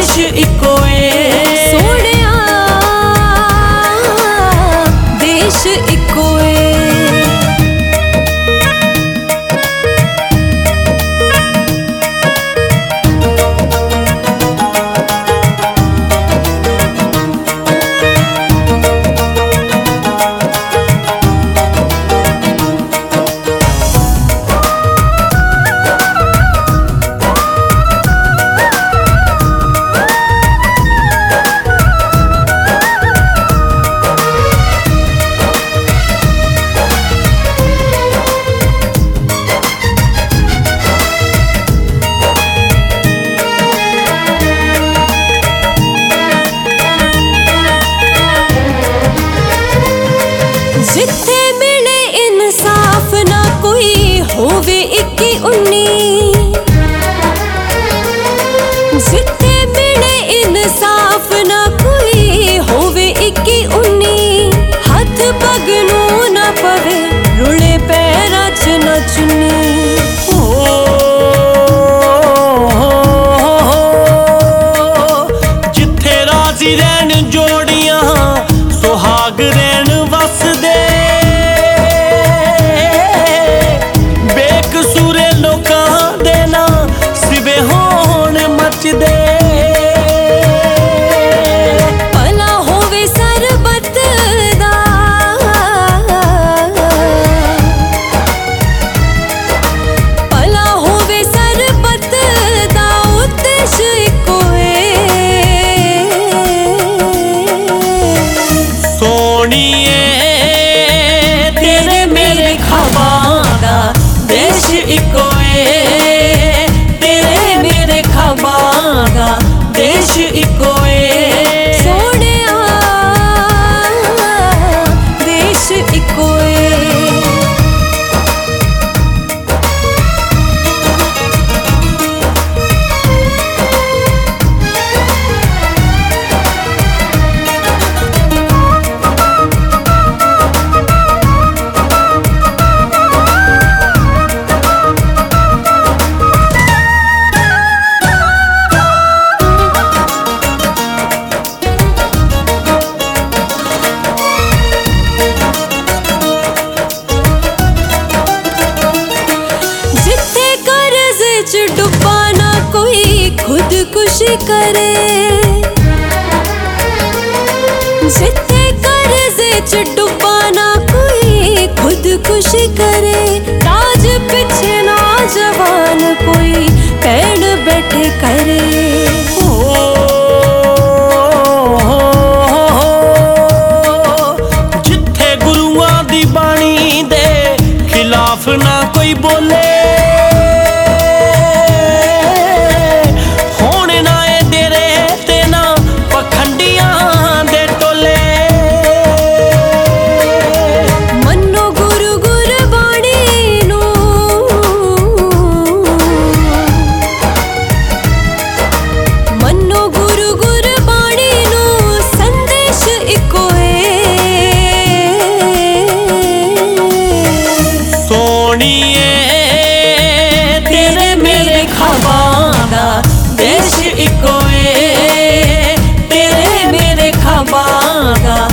देश इको सोनिया देश इको जिथे मिले इंसाफ ना कोई होवे 21-19 जिथे मिले इंसाफ ना कोई होवे 21-19 हाथ पग नू ना पवे रुले पैरां च ना चुन्नी जिथे राजी रहन जोड़ियां सुहाग रहन वसदे बेकसूरे लोकां दे ना सिवे होण मचदे भला होवे सरबत दा भला होवे सरबत दा उद्देश इको सोनिए तेरे मेरे ख्वाबां दा देश इको तेरे मेरे ख्वाबां दा देश इको सोनिया देश इको डुबा ना कोई खुदकुशी करे जिथे कर्जे च डुबा ना कोई खुदकुशी करे ताज पीछे ना जवान कोई पैण बैठे करे जिथे गुरुआं दी बाणी दे खिलाफ ना कोई बोले तेरे मेरे ख्वाबां दा देश इको तेरे मेरे ख्वाबां दा